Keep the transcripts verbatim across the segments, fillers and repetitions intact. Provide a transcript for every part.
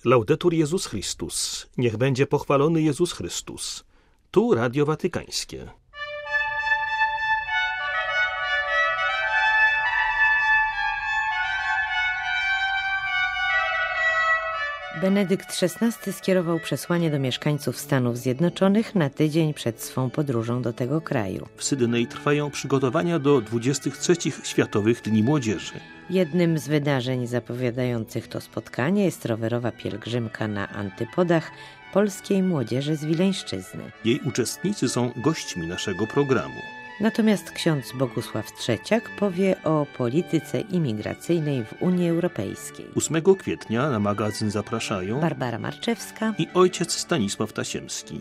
Laudetur Jezus Chrystus. Niech będzie pochwalony Jezus Chrystus. Tu Radio Watykańskie. Benedykt szesnasty skierował przesłanie do mieszkańców Stanów Zjednoczonych na tydzień przed swą podróżą do tego kraju. W Sydney trwają przygotowania do dwudziestych trzecich Światowych Dni Młodzieży. Jednym z wydarzeń zapowiadających to spotkanie jest rowerowa pielgrzymka na antypodach polskiej młodzieży z Wileńszczyzny. Jej uczestnicy są gośćmi naszego programu. Natomiast ksiądz Bogusław Trzeciak powie o polityce imigracyjnej w Unii Europejskiej. ósmego kwietnia na magazyn zapraszają Barbara Marczewska i ojciec Stanisław Tasiemski.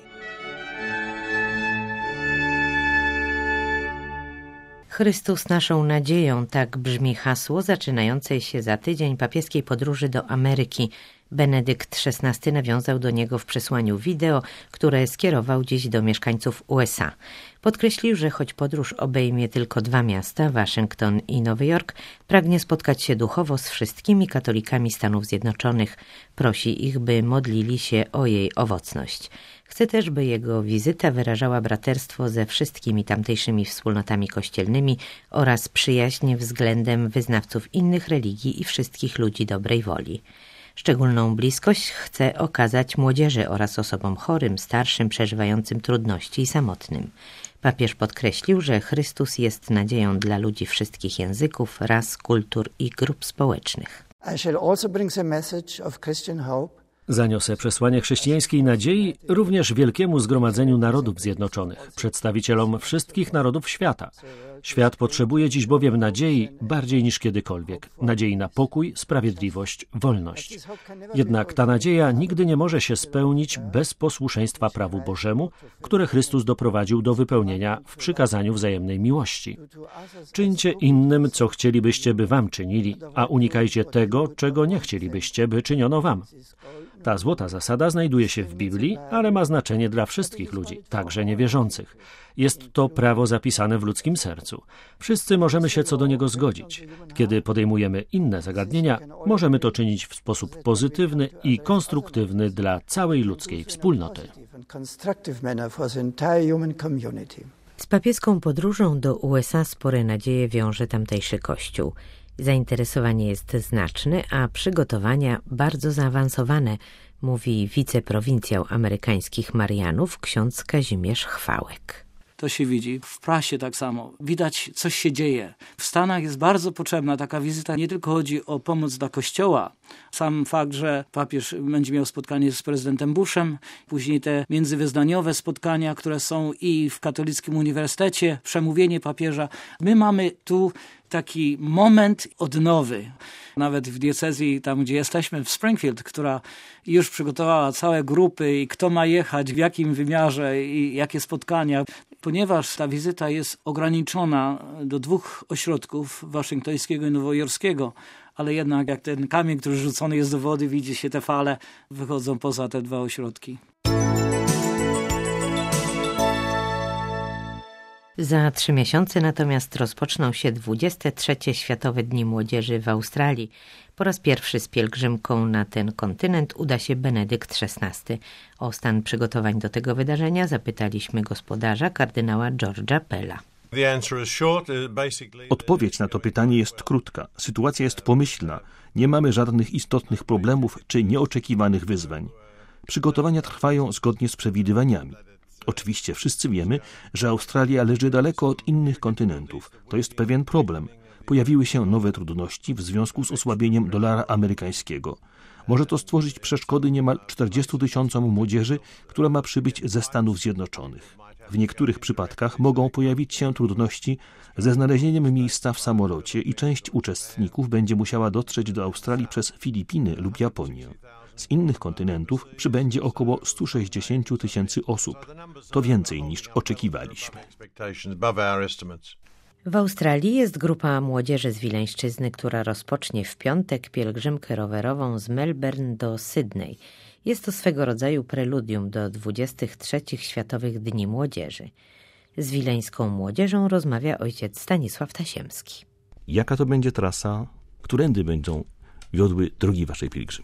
Chrystus naszą nadzieją, tak brzmi hasło zaczynającej się za tydzień papieskiej podróży do Ameryki. Benedykt szesnasty nawiązał do niego w przesłaniu wideo, które skierował dziś do mieszkańców U S A. Podkreślił, że choć podróż obejmie tylko dwa miasta, Waszyngton i Nowy Jork, pragnie spotkać się duchowo z wszystkimi katolikami Stanów Zjednoczonych. Prosi ich, by modlili się o jej owocność. Chce też, by jego wizyta wyrażała braterstwo ze wszystkimi tamtejszymi wspólnotami kościelnymi oraz przyjaźń względem wyznawców innych religii i wszystkich ludzi dobrej woli. Szczególną bliskość chce okazać młodzieży oraz osobom chorym, starszym, przeżywającym trudności i samotnym. Papież podkreślił, że Chrystus jest nadzieją dla ludzi wszystkich języków, ras, kultur i grup społecznych. I shall also bring the message of Christian hope. Zaniosę przesłanie chrześcijańskiej nadziei również wielkiemu zgromadzeniu narodów zjednoczonych, przedstawicielom wszystkich narodów świata. Świat potrzebuje dziś bowiem nadziei bardziej niż kiedykolwiek. Nadziei na pokój, sprawiedliwość, wolność. Jednak ta nadzieja nigdy nie może się spełnić bez posłuszeństwa prawu Bożemu, które Chrystus doprowadził do wypełnienia w przykazaniu wzajemnej miłości. Czyńcie innym, co chcielibyście, by wam czynili, a unikajcie tego, czego nie chcielibyście, by czyniono wam. Ta złota zasada znajduje się w Biblii, ale ma znaczenie dla wszystkich ludzi, także niewierzących. Jest to prawo zapisane w ludzkim sercu. Wszyscy możemy się co do niego zgodzić. Kiedy podejmujemy inne zagadnienia, możemy to czynić w sposób pozytywny i konstruktywny dla całej ludzkiej wspólnoty. Z papieską podróżą do U S A spore nadzieje wiąże tamtejszy kościół. Zainteresowanie jest znaczne, a przygotowania bardzo zaawansowane, mówi wiceprowincjał amerykańskich Marianów ksiądz Kazimierz Chwałek. To się widzi. W prasie tak samo. Widać, coś się dzieje. W Stanach jest bardzo potrzebna taka wizyta. Nie tylko chodzi o pomoc dla Kościoła. Sam fakt, że papież będzie miał spotkanie z prezydentem Bushem, później te międzywyznaniowe spotkania, które są i w katolickim uniwersytecie, przemówienie papieża. My mamy tu taki moment odnowy. Nawet w diecezji, tam gdzie jesteśmy, w Springfield, która już przygotowała całe grupy i kto ma jechać, w jakim wymiarze i jakie spotkania. Ponieważ ta wizyta jest ograniczona do dwóch ośrodków, waszyngtońskiego i nowojorskiego, ale jednak jak ten kamień, który rzucony jest do wody, widzi się te fale, wychodzą poza te dwa ośrodki. Za trzy miesiące natomiast rozpoczną się dwudzieste trzecie Światowe Dni Młodzieży w Australii. Po raz pierwszy z pielgrzymką na ten kontynent uda się Benedykt szesnasty. O stan przygotowań do tego wydarzenia zapytaliśmy gospodarza, kardynała George'a Pella. Odpowiedź na to pytanie jest krótka. Sytuacja jest pomyślna. Nie mamy żadnych istotnych problemów czy nieoczekiwanych wyzwań. Przygotowania trwają zgodnie z przewidywaniami. Oczywiście wszyscy wiemy, że Australia leży daleko od innych kontynentów. To jest pewien problem. Pojawiły się nowe trudności w związku z osłabieniem dolara amerykańskiego. Może to stworzyć przeszkody niemal czterdziestu tysiącom młodzieży, która ma przybyć ze Stanów Zjednoczonych. W niektórych przypadkach mogą pojawić się trudności ze znalezieniem miejsca w samolocie i część uczestników będzie musiała dotrzeć do Australii przez Filipiny lub Japonię. Z innych kontynentów przybędzie około sto sześćdziesiąt tysięcy osób. To więcej niż oczekiwaliśmy. W Australii jest grupa młodzieży z Wileńszczyzny, która rozpocznie w piątek pielgrzymkę rowerową z Melbourne do Sydney. Jest to swego rodzaju preludium do dwudziestych trzecich Światowych Dni Młodzieży. Z wileńską młodzieżą rozmawia ojciec Stanisław Tasiemski. Jaka to będzie trasa? Którędy będą wiodły drogi waszej pielgrzymki?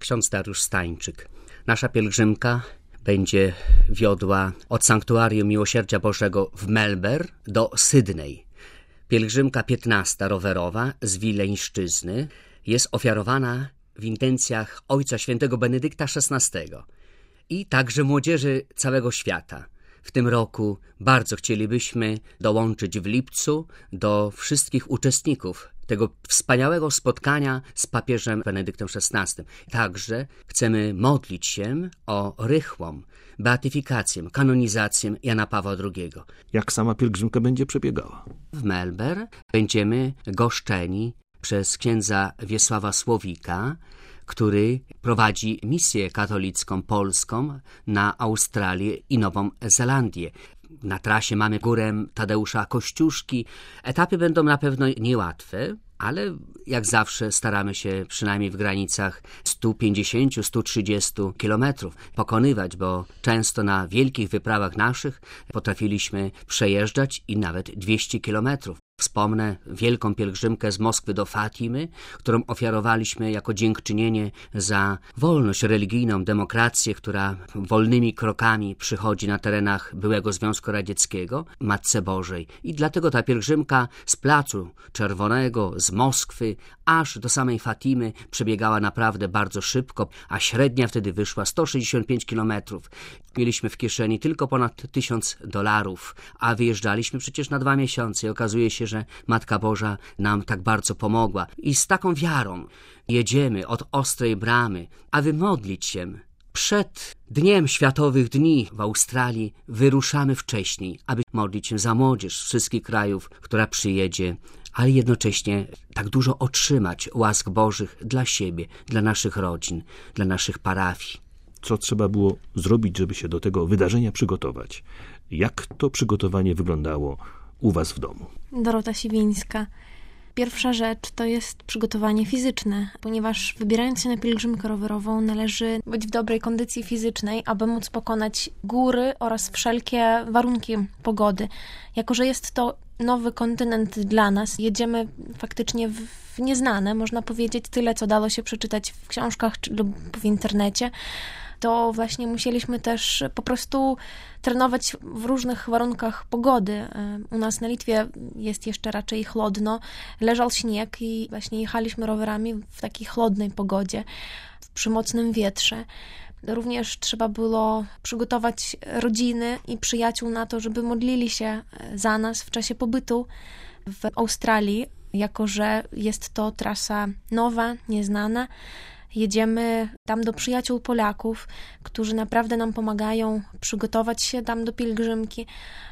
ksiądz Dariusz Stańczyk. Nasza pielgrzymka będzie wiodła od Sanktuarium Miłosierdzia Bożego w Melbourne do Sydney. Pielgrzymka piętnasta rowerowa z Wileńszczyzny jest ofiarowana w intencjach Ojca Świętego Benedykta szesnastego i także młodzieży całego świata. W tym roku bardzo chcielibyśmy dołączyć w lipcu do wszystkich uczestników tego wspaniałego spotkania z papieżem Benedyktem szesnastym. Także chcemy modlić się o rychłą beatyfikację, kanonizację Jana Pawła drugiego. Jak sama pielgrzymka będzie przebiegała? W Melbourne będziemy goszczeni przez księdza Wiesława Słowika, który prowadzi misję katolicką polską na Australię i Nową Zelandię. Na trasie mamy górę Tadeusza Kościuszki. Etapy będą na pewno niełatwe, ale jak zawsze staramy się przynajmniej w granicach sto pięćdziesiąt do stu trzydziestu kilometrów pokonywać, bo często na wielkich wyprawach naszych potrafiliśmy przejeżdżać i nawet dwieście kilometrów. Wspomnę wielką pielgrzymkę z Moskwy do Fatimy, którą ofiarowaliśmy jako dziękczynienie za wolność religijną, demokrację, która wolnymi krokami przychodzi na terenach byłego Związku Radzieckiego, Matce Bożej. I dlatego ta pielgrzymka z Placu Czerwonego, z Moskwy, aż do samej Fatimy przebiegała naprawdę bardzo szybko, a średnia wtedy wyszła sto sześćdziesiąt pięć kilometrów. Mieliśmy w kieszeni tylko ponad tysiąc dolarów, a wyjeżdżaliśmy przecież na dwa miesiące i okazuje się, że Matka Boża nam tak bardzo pomogła. I z taką wiarą jedziemy od Ostrej Bramy, aby modlić się. Przed Dniem Światowych Dni w Australii wyruszamy wcześniej, aby modlić się za młodzież z wszystkich krajów, która przyjedzie, ale jednocześnie tak dużo otrzymać łask Bożych dla siebie, dla naszych rodzin, dla naszych parafii. Co trzeba było zrobić, żeby się do tego wydarzenia przygotować? Jak to przygotowanie wyglądało u was w domu? Dorota Siwińska. Pierwsza rzecz to jest przygotowanie fizyczne, ponieważ wybierając się na pielgrzymkę rowerową należy być w dobrej kondycji fizycznej, aby móc pokonać góry oraz wszelkie warunki pogody. Jako że jest to nowy kontynent dla nas, jedziemy faktycznie w nieznane, można powiedzieć, tyle co dało się przeczytać w książkach lub w internecie. To właśnie musieliśmy też po prostu trenować w różnych warunkach pogody. U nas na Litwie jest jeszcze raczej chłodno, leżał śnieg i właśnie jechaliśmy rowerami w takiej chłodnej pogodzie, przy mocnym wietrze. Również trzeba było przygotować rodziny i przyjaciół na to, żeby modlili się za nas w czasie pobytu w Australii, jako że jest to trasa nowa, nieznana. Jedziemy tam do przyjaciół Polaków, którzy naprawdę nam pomagają przygotować się tam do pielgrzymki,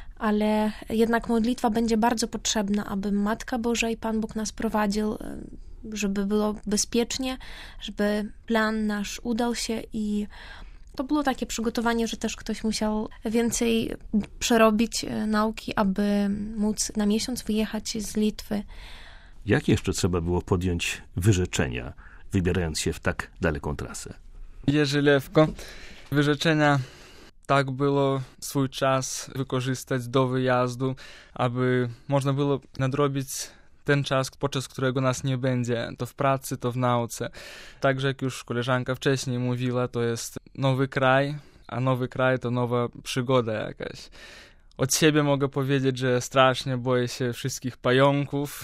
ale jednak modlitwa będzie bardzo potrzebna, aby Matka Boża i Pan Bóg nas prowadził, żeby było bezpiecznie, żeby plan nasz udał się i to było takie przygotowanie, że też ktoś musiał więcej przerobić nauki, aby móc na miesiąc wyjechać z Litwy. Jak jeszcze trzeba było podjąć wyrzeczenia, wybierając się w tak daleką trasę? Jeżelewko. Wyrzeczenia tak było swój czas wykorzystać do wyjazdu, aby można było nadrobić ten czas, podczas którego nas nie będzie, to w pracy, to w nauce. Także jak już koleżanka wcześniej mówiła, to jest nowy kraj, a nowy kraj to nowa przygoda jakaś. Od siebie mogę powiedzieć, że strasznie boję się wszystkich pająków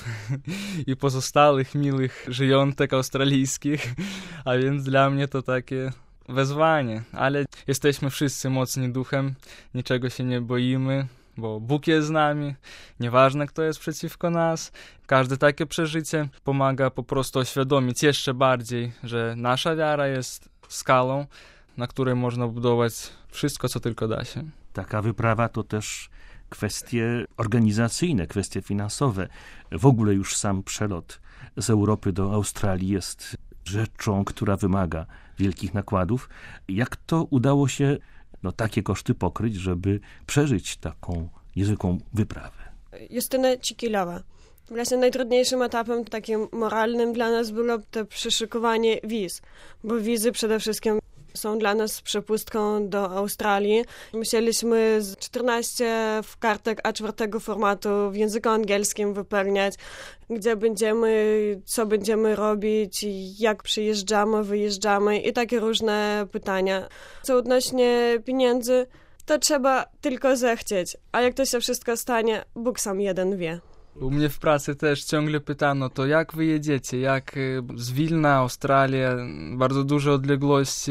i pozostałych miłych żyjątek australijskich, a więc dla mnie to takie wezwanie. Ale jesteśmy wszyscy mocni duchem, niczego się nie boimy, bo Bóg jest z nami, nieważne kto jest przeciwko nas. Każde takie przeżycie pomaga po prostu oświadomić jeszcze bardziej, że nasza wiara jest skalą, na której można budować wszystko, co tylko da się. Taka wyprawa to też kwestie organizacyjne, kwestie finansowe. W ogóle już sam przelot z Europy do Australii jest rzeczą, która wymaga wielkich nakładów. Jak to udało się no, takie koszty pokryć, żeby przeżyć taką niezwykłą wyprawę? Justyna Cikilowa. Właśnie najtrudniejszym etapem takim moralnym dla nas było to przyszykowanie wiz, bo wizy przede wszystkim są dla nas przepustką do Australii. Musieliśmy czternaście kartek A cztery formatu w języku angielskim wypełniać, gdzie będziemy, co będziemy robić, jak przyjeżdżamy, wyjeżdżamy i takie różne pytania. Co odnośnie pieniędzy, to trzeba tylko zechcieć, a jak to się wszystko stanie, Bóg sam jeden wie. U mnie w pracy też ciągle pytano, to jak wy jedziecie, jak z Wilna, Australia, bardzo duże odległości.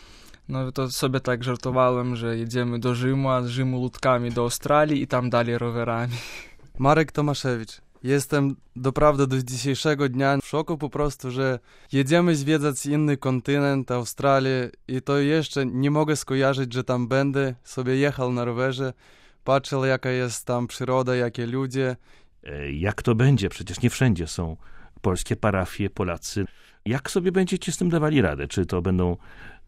No to sobie tak żartowałem, że jedziemy do Rzymu, a z Rzymu łódkami do Australii i tam dalej rowerami. Marek Tomaszewicz. Jestem doprawdy do dzisiejszego dnia w szoku po prostu, że jedziemy zwiedzać inny kontynent, Australię i to jeszcze nie mogę skojarzyć, że tam będę, sobie jechał na rowerze, patrzył jaka jest tam przyroda, jakie ludzie. Jak to będzie? Przecież nie wszędzie są polskie parafie, Polacy. Jak sobie będziecie z tym dawali radę? Czy to będą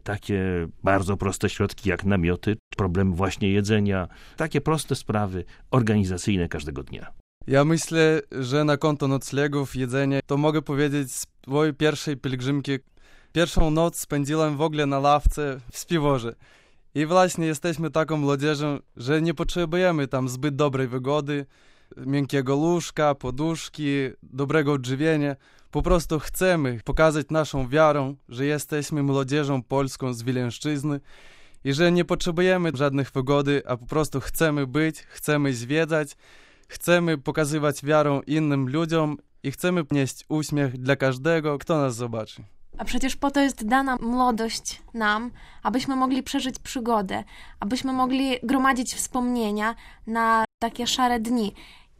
takie bardzo proste środki jak namioty, problem właśnie jedzenia, takie proste sprawy organizacyjne każdego dnia? Ja myślę, że na konto noclegów, jedzenia, to mogę powiedzieć z swojej pierwszej pielgrzymki. Pierwszą noc spędziłem w ogóle na ławce w Spiworze. I właśnie jesteśmy taką młodzieżą, że nie potrzebujemy tam zbyt dobrej wygody, miękkiego łóżka, poduszki, dobrego odżywienia. Po prostu chcemy pokazać naszą wiarą, że jesteśmy młodzieżą polską z Wileńszczyzny i że nie potrzebujemy żadnych wygody, a po prostu chcemy być, chcemy zwiedzać, chcemy pokazywać wiarę innym ludziom i chcemy nieść uśmiech dla każdego, kto nas zobaczy. A przecież po to jest dana młodość nam, abyśmy mogli przeżyć przygodę, abyśmy mogli gromadzić wspomnienia na takie szare dni.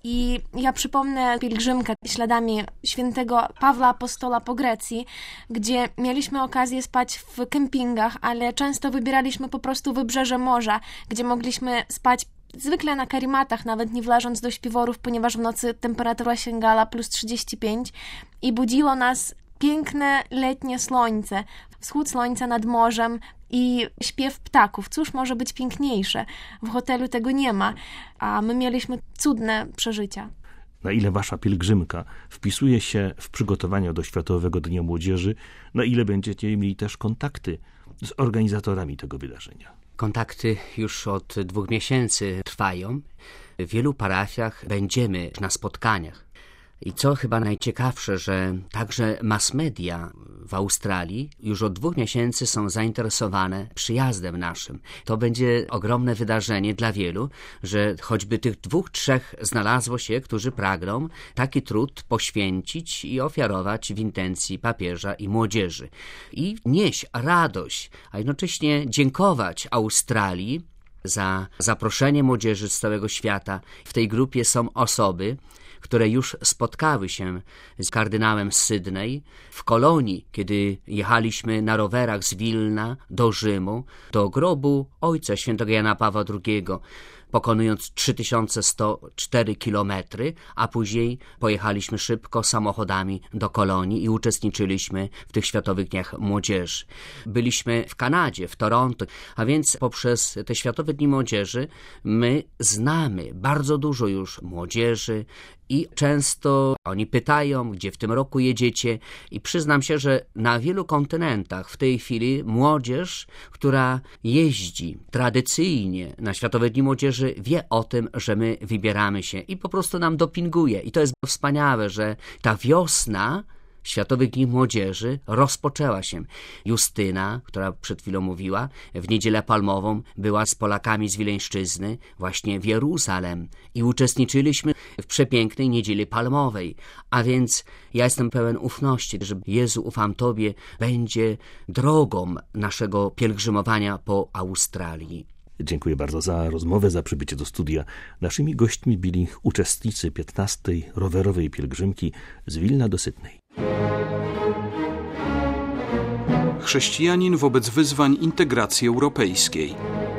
I ja przypomnę pielgrzymkę śladami świętego Pawła Apostola po Grecji, gdzie mieliśmy okazję spać w kempingach, ale często wybieraliśmy po prostu wybrzeże morza, gdzie mogliśmy spać zwykle na karimatach, nawet nie wleżąc do śpiworów, ponieważ w nocy temperatura sięgała plus trzydzieści pięć i budziło nas piękne letnie słońce, wschód słońca nad morzem i śpiew ptaków. Cóż może być piękniejsze? W hotelu tego nie ma, a my mieliśmy cudne przeżycia. Na ile wasza pielgrzymka wpisuje się w przygotowania do Światowego Dnia Młodzieży, na ile będziecie mieli też kontakty z organizatorami tego wydarzenia? Kontakty już od dwóch miesięcy trwają. W wielu parafiach będziemy na spotkaniach. I co chyba najciekawsze, że także mass media w Australii już od dwóch miesięcy są zainteresowane przyjazdem naszym. To będzie ogromne wydarzenie dla wielu, że choćby tych dwóch, trzech znalazło się, którzy pragną taki trud poświęcić i ofiarować w intencji papieża i młodzieży. I nieść radość, a jednocześnie dziękować Australii za zaproszenie młodzieży z całego świata. W tej grupie są osoby, które już spotkały się z kardynałem z Sydney w Kolonii, kiedy jechaliśmy na rowerach z Wilna do Rzymu, do grobu ojca świętego Jana Pawła drugiego, pokonując trzy tysiące sto cztery kilometry, a później pojechaliśmy szybko samochodami do Kolonii i uczestniczyliśmy w tych Światowych Dniach Młodzieży. Byliśmy w Kanadzie, w Toronto, a więc poprzez te Światowe Dni Młodzieży my znamy bardzo dużo już młodzieży i często oni pytają, gdzie w tym roku jedziecie, i przyznam się, że na wielu kontynentach w tej chwili młodzież, która jeździ tradycyjnie na Światowe Dni Młodzieży, wie o tym, że my wybieramy się i po prostu nam dopinguje. I to jest wspaniałe, że ta wiosna Światowych Dni Młodzieży rozpoczęła się. Justyna, która przed chwilą mówiła, w Niedzielę Palmową była z Polakami z Wileńszczyzny właśnie w Jeruzalem i uczestniczyliśmy w przepięknej Niedzieli Palmowej. A więc ja jestem pełen ufności, że Jezu, ufam Tobie, będzie drogą naszego pielgrzymowania po Australii. Dziękuję bardzo za rozmowę, za przybycie do studia. Naszymi gośćmi byli uczestnicy piętnastej rowerowej pielgrzymki z Wilna do Sydney. Chrześcijanin wobec wyzwań integracji europejskiej.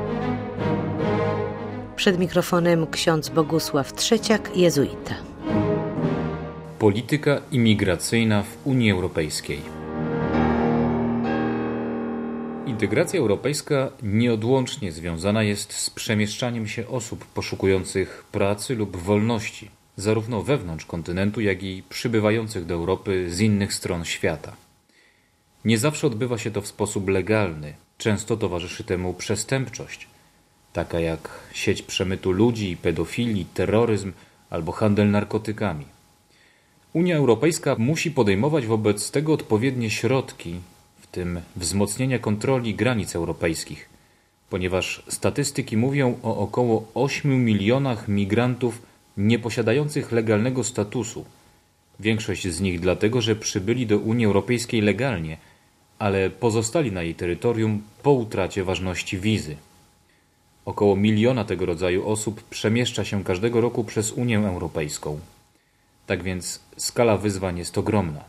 Przed mikrofonem ksiądz Bogusław Trzeciak, jezuita. Polityka imigracyjna w Unii Europejskiej. Integracja europejska nieodłącznie związana jest z przemieszczaniem się osób poszukujących pracy lub wolności, zarówno wewnątrz kontynentu, jak i przybywających do Europy z innych stron świata. Nie zawsze odbywa się to w sposób legalny, Często towarzyszy temu przestępczość, taka jak sieć przemytu ludzi, pedofilii, terroryzm albo handel narkotykami. Unia Europejska musi podejmować wobec tego odpowiednie środki, w tym wzmocnienia kontroli granic europejskich, ponieważ statystyki mówią o około ośmiu milionach migrantów nieposiadających legalnego statusu. Większość z nich dlatego, że przybyli do Unii Europejskiej legalnie, ale pozostali na jej terytorium po utracie ważności wizy. Około miliona tego rodzaju osób przemieszcza się każdego roku przez Unię Europejską. Tak więc skala wyzwań jest ogromna.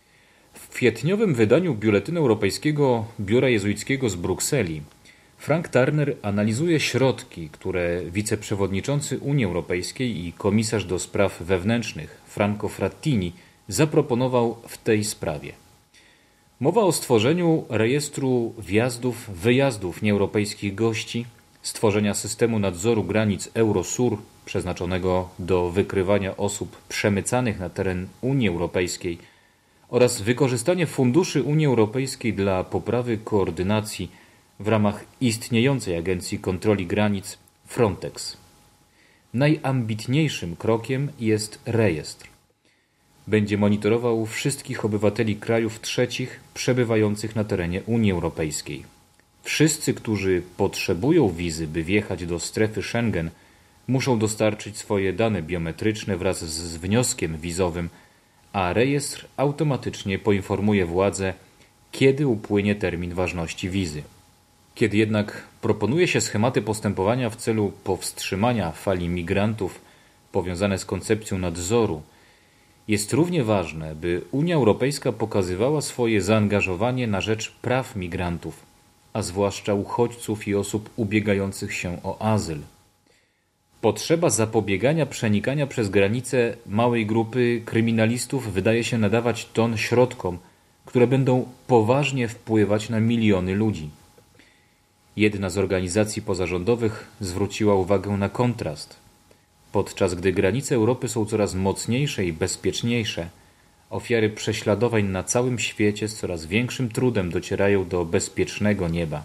W kwietniowym wydaniu Biuletynu Europejskiego Biura Jezuickiego z Brukseli Frank Turner analizuje środki, które wiceprzewodniczący Unii Europejskiej i komisarz do spraw wewnętrznych Franco Frattini zaproponował w tej sprawie. Mowa o stworzeniu rejestru wjazdów, wyjazdów nieeuropejskich gości, stworzenia systemu nadzoru granic Eurosur przeznaczonego do wykrywania osób przemycanych na teren Unii Europejskiej oraz wykorzystanie funduszy Unii Europejskiej dla poprawy koordynacji w ramach istniejącej Agencji Kontroli Granic Frontex. Najambitniejszym krokiem jest rejestr. Będzie monitorował wszystkich obywateli krajów trzecich przebywających na terenie Unii Europejskiej. Wszyscy, którzy potrzebują wizy, by wjechać do strefy Schengen, muszą dostarczyć swoje dane biometryczne wraz z wnioskiem wizowym, a rejestr automatycznie poinformuje władze, kiedy upłynie termin ważności wizy. Kiedy jednak proponuje się schematy postępowania w celu powstrzymania fali migrantów powiązane z koncepcją nadzoru, jest równie ważne, by Unia Europejska pokazywała swoje zaangażowanie na rzecz praw migrantów, a zwłaszcza uchodźców i osób ubiegających się o azyl. Potrzeba zapobiegania przenikania przez granice małej grupy kryminalistów wydaje się nadawać ton środkom, które będą poważnie wpływać na miliony ludzi. Jedna z organizacji pozarządowych zwróciła uwagę na kontrast. Podczas gdy granice Europy są coraz mocniejsze i bezpieczniejsze, ofiary prześladowań na całym świecie z coraz większym trudem docierają do bezpiecznego nieba.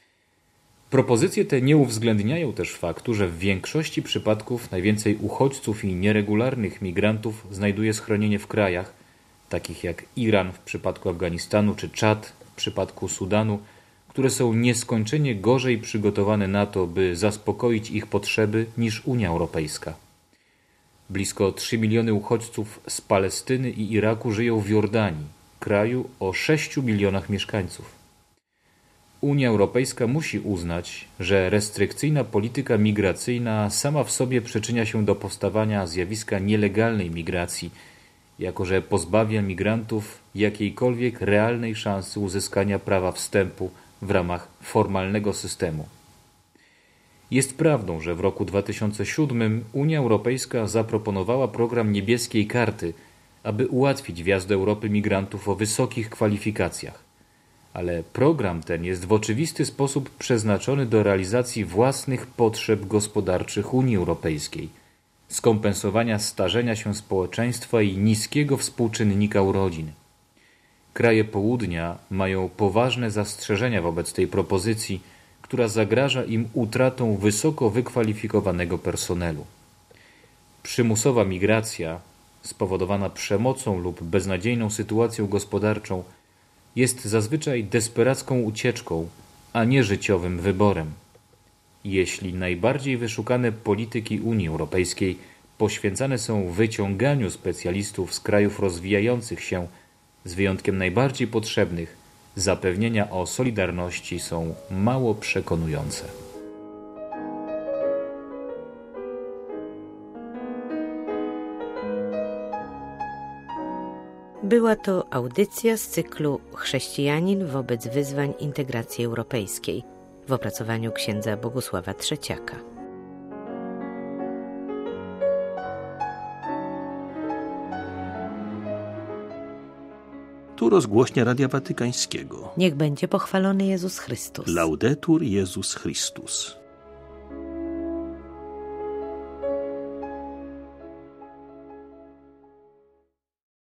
Propozycje te nie uwzględniają też faktu, że w większości przypadków najwięcej uchodźców i nieregularnych migrantów znajduje schronienie w krajach, takich jak Iran w przypadku Afganistanu czy Czad w przypadku Sudanu, które są nieskończenie gorzej przygotowane na to, by zaspokoić ich potrzeby niż Unia Europejska. Blisko trzy miliony uchodźców z Palestyny i Iraku żyją w Jordanii, kraju o sześciu milionach mieszkańców. Unia Europejska musi uznać, że restrykcyjna polityka migracyjna sama w sobie przyczynia się do powstawania zjawiska nielegalnej migracji, jako że pozbawia migrantów jakiejkolwiek realnej szansy uzyskania prawa wstępu w ramach formalnego systemu. Jest prawdą, że w roku dwa tysiące siódmym Unia Europejska zaproponowała program Niebieskiej Karty, aby ułatwić wjazd do Europy migrantów o wysokich kwalifikacjach. Ale program ten jest w oczywisty sposób przeznaczony do realizacji własnych potrzeb gospodarczych Unii Europejskiej, skompensowania starzenia się społeczeństwa i niskiego współczynnika urodzin. Kraje południa mają poważne zastrzeżenia wobec tej propozycji, która zagraża im utratą wysoko wykwalifikowanego personelu. Przymusowa migracja, spowodowana przemocą lub beznadziejną sytuacją gospodarczą, jest zazwyczaj desperacką ucieczką, a nie życiowym wyborem. Jeśli najbardziej wyszukane polityki Unii Europejskiej poświęcane są wyciąganiu specjalistów z krajów rozwijających się, z wyjątkiem najbardziej potrzebnych, zapewnienia o solidarności są mało przekonujące. Była to audycja z cyklu Chrześcijanin wobec wyzwań integracji europejskiej w opracowaniu księdza Bogusława Trzeciaka. Tu rozgłośnia Radia Watykańskiego. Niech będzie pochwalony Jezus Chrystus. Laudetur Jezus Chrystus.